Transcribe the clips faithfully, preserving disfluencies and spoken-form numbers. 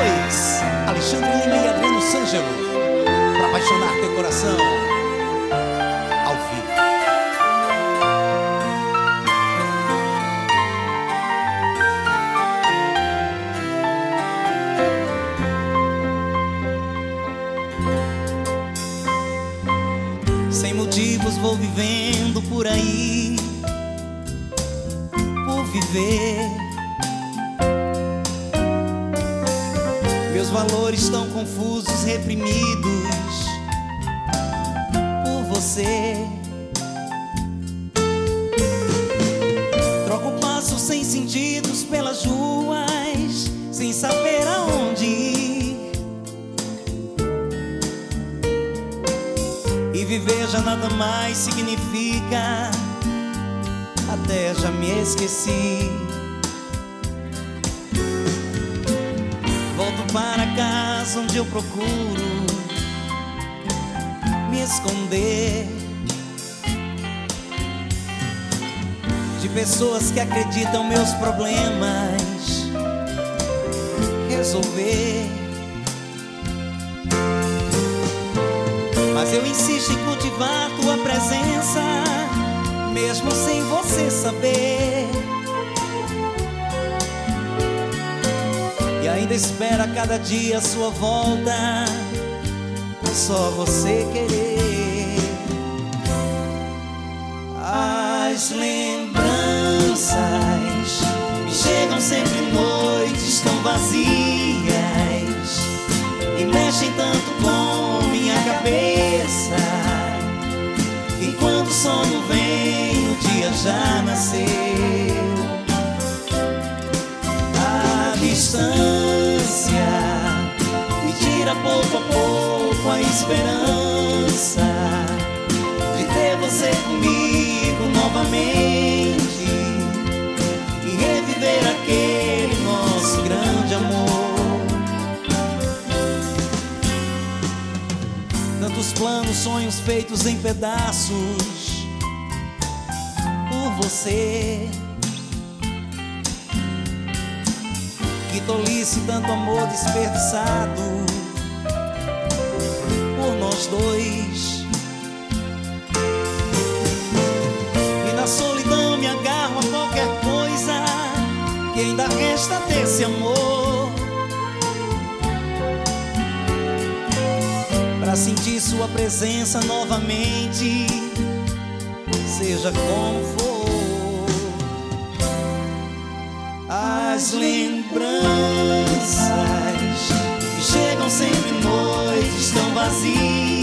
dois, Alexandre Lima e Adriano Sângelo, pra apaixonar teu coração, ao vivo. Sem motivos vou vivendo por aí, por viver. Meus valores tão confusos, reprimidos por você. Troco passos sem sentidos pelas ruas, sem saber aonde ir. E viver já nada mais significa, até já me esqueci. Volto para casa onde eu procuro me esconder de pessoas que acreditam meus problemas resolver. Mas eu insisto em cultivar tua presença, mesmo sem você saber. E ainda espera cada dia a sua volta, só você querer. As lembranças me chegam sempre em noites tão vazias e mexem tanto com minha cabeça. E quando o sono vem, o dia já nasceu. A distância me tira pouco a pouco a esperança de ter você comigo novamente e reviver aquele nosso grande amor. Tantos planos, sonhos feitos em pedaços por você. Que tolice tanto amor desperdiçado por nós dois. E na solidão me agarro a qualquer coisa que ainda resta desse amor, pra sentir sua presença novamente, seja como for. As lembranças que chegam sempre em noites tão vazias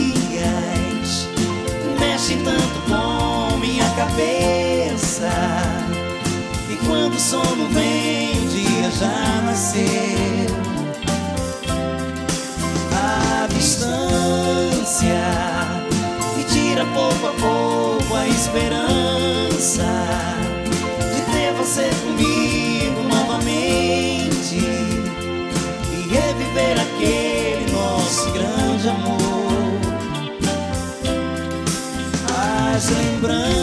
mexem tanto com minha cabeça. E quando o sono vem, o dia já nasceu. A distância me tira pouco a pouco a esperança de ter você comigo novamente e reviver aquele nosso grande amor. As lembranças